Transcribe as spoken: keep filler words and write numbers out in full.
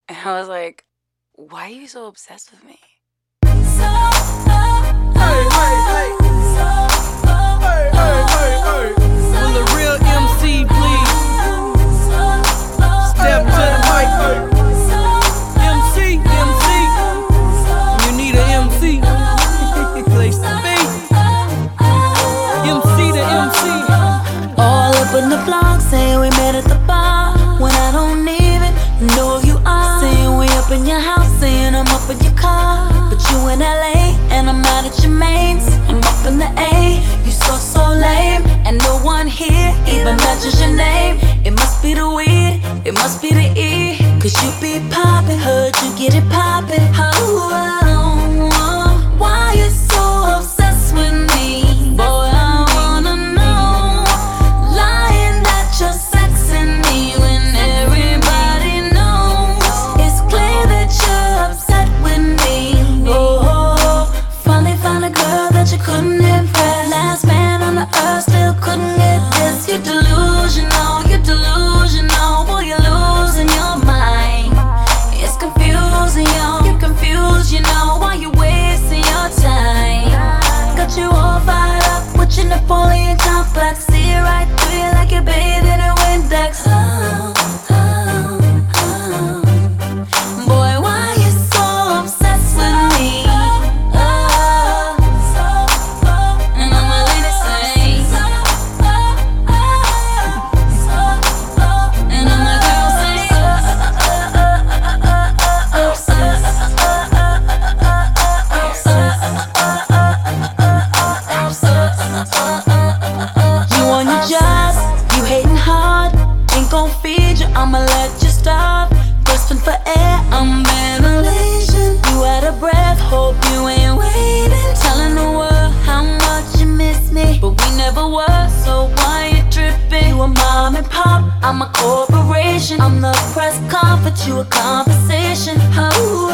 And I was like, why are you so obsessed with me? Hey, hey, hey. Hey, hey, hey, hey. Will the real M C please step to the mic? M C, M C. You need a M C. Place to be. M C to M C. All up in the blog saying we met at the bar when I don't even know who you are. Saying we up in your house, saying I'm up in your car, but you in L A and I'm out at your mains. I'm up in the A, you so so lame, and no one here even mentions your name. It must be the weed, it must be the E, cause you be poppin', heard you get it poppin'. Oh, oh, oh, why you so obsessed with me? Boy, I wanna know. Lying that you're sexing me when everybody knows. It's clear that you're upset with me. Oh, finally found a girl that you couldn't impress. Last man on the earth still couldn't get this. You're delusional, you're delusional. Boy, you're losing your mind. It's confusing, yo, you're confused, you know. Why you wasting your time? Got you all fired up with your Napoleon complex. See it right through you like you're bathing in Windex. Oh, oh, oh. Boy, why you so obsessed with me? Oh, and I'm a lady say, and I'm a girl say, you on your job, you hating hard, ain't gon' feed you, I'ma let you starve. Gasping for air, I'm ventilation. You out of breath, hope you ain't waiting. Telling the world how much you miss me, but we never were, so why you tripping? You a mom and pop, I'm a corporation. I'm the press conference, you a conversation. Oh,